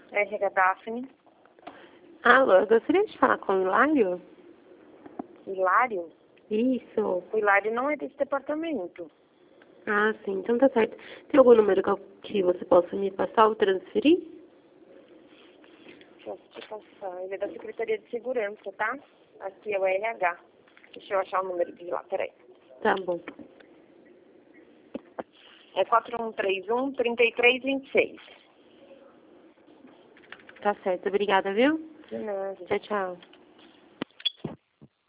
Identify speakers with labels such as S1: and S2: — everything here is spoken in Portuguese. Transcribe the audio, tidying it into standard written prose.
S1: RH Daphne.
S2: Alô, eu gostaria de falar com o Hilário?
S1: Hilário?
S2: Isso.
S1: O Hilário não é desse departamento.
S2: Ah, sim, então tá certo. Tem algum número que você possa me passar ou transferir?
S1: Deixa eu te passar. Ele é da Secretaria de Segurança, tá? Aqui é o RH. Deixa eu achar o número de lá, peraí.
S2: Tá bom.
S1: É 4131-3326.
S2: Tá certo, obrigada, viu?
S1: De nada.
S2: Tchau, tchau.